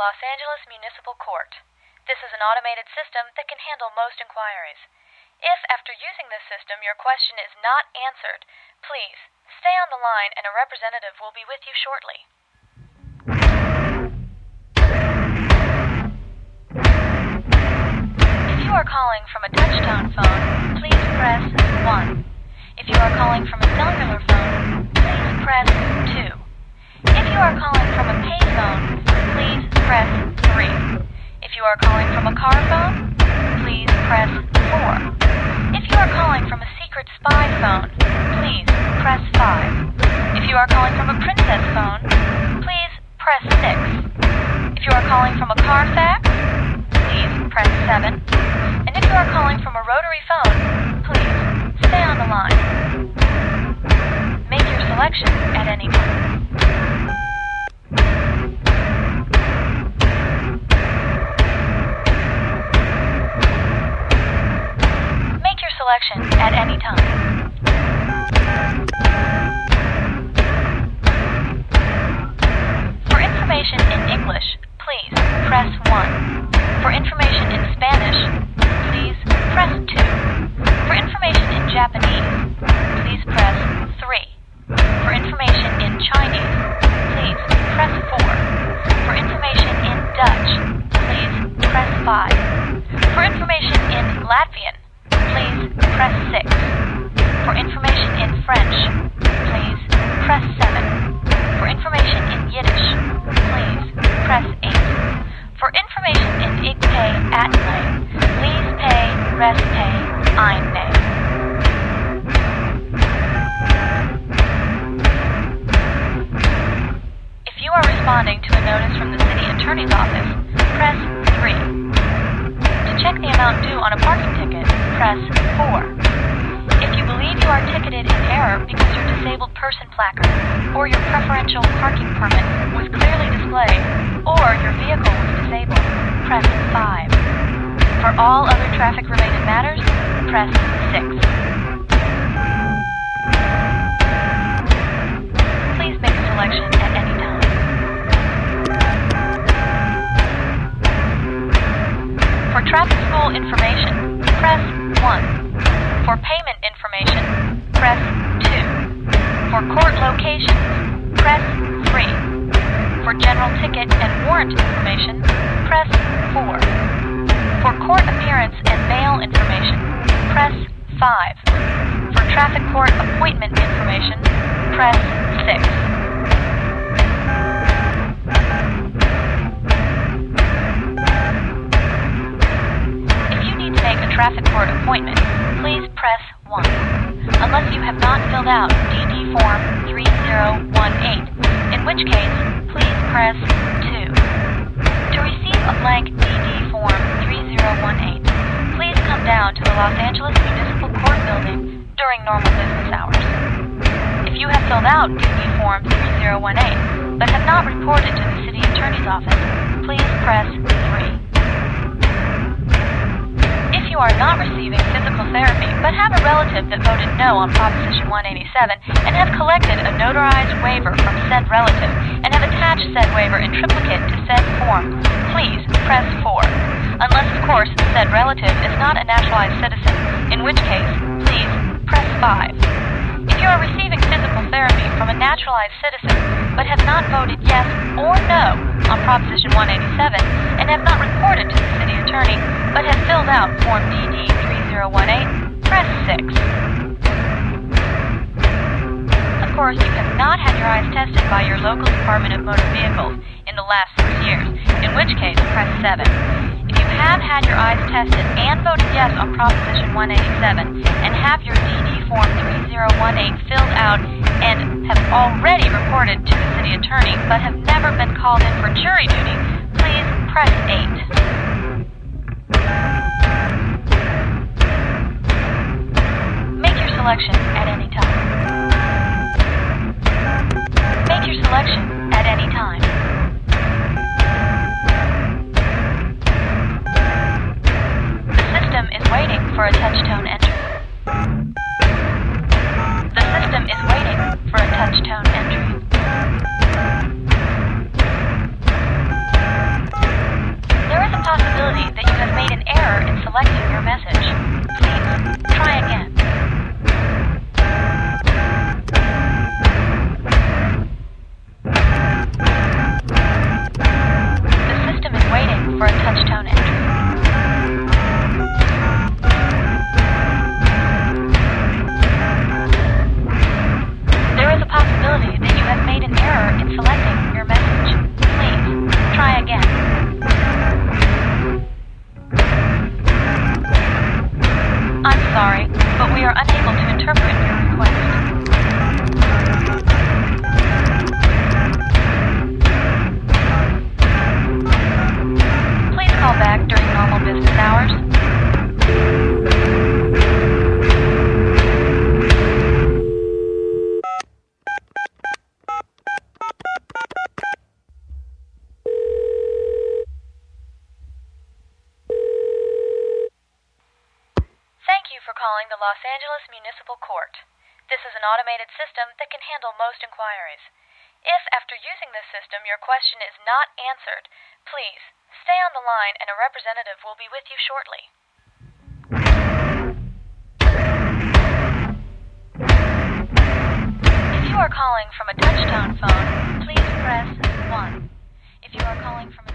Los Angeles Municipal Court. This is an automated system that can handle most inquiries. If, after using this system, your question is not answered, please stay on the line and a representative will be with you shortly. If you are calling from a touch-tone phone, please press 1. If you are calling from a cellular phone, please press 2. If you are calling from a payphone, please press 3. If you are calling from a car phone, please press 4. If you are calling from a secret spy phone, please press 5. If you are calling from a princess phone, please press 6. If you are calling from a car fax, please press 7. And if you are calling from a rotary phone, please stay on the line. Make your selection at any time. Selection at any time. For information in English, please press 1. For information in Spanish, please press 2. For information in Japanese, please press 3. For information in Chinese, please press 4. For information in Dutch, please press 5. For information in Latvian, please press 6. For information in French, please press 7. For information in Yiddish, please press 8. For information in Igpay Atlay, please pay Respay Einpay. If you are responding to a notice from the City Attorney's Office, press 3. To check the amount due on a parking ticket, press 4. If you believe you are ticketed in error because your disabled person placard or your preferential parking permit was clearly displayed or your vehicle was disabled, press 5. For all other traffic-related matters, press 6. Please make a selection at any time. For traffic school information, press 1. For payment information, press 2. For court locations, press 3. For general ticket and warrant information, press 4. For court appearance and bail information, press 5. For traffic court appointment information, press 6. Make a traffic court appointment, please press 1. Unless you have not filled out DD Form 3018, in which case, please press 2. To receive a blank DD Form 3018, please come down to the Los Angeles Municipal Court building during normal business hours. If you have filled out DD Form 3018, but have not reported to the City Attorney's Office, please press 3. If you are not receiving physical therapy but have a relative that voted no on Proposition 187 and have collected a notarized waiver from said relative and have attached said waiver in triplicate to said form, please press 4. Unless, of course, said relative is not a naturalized citizen, in which case, please press 5. If you are receiving physical therapy from a naturalized citizen but have not voted yes or no on Proposition 187 and have not reported to the city attorney but have filled out Form DD 3018, press 6. Of course, you have not had your eyes tested by your local Department of Motor Vehicles in the last 6 years, in which case, press 7. If you have had your eyes tested and voted yes on Proposition 187 and have your DD Form 3018 filled out and have already reported to the city attorney but have never been called in for jury duty, please press 8. Make your selection at any time. Make your selection at any time. The system is waiting for a touch-tone entry. The system is waiting for a touch-tone entry. selecting your message. Please try again. The system is waiting for a touchtone entry. There is a possibility that you have made an error in selecting your message. Please try again. I'm sorry, but we are unable to interpret your request. Please call back during normal business hours. Thank you for calling the Los Angeles Municipal Court. This is an automated system that can handle most inquiries. If, after using this system, your question is not answered, please stay on the line and a representative will be with you shortly. If you are calling from a touchtone phone, please press 1. If you are calling from a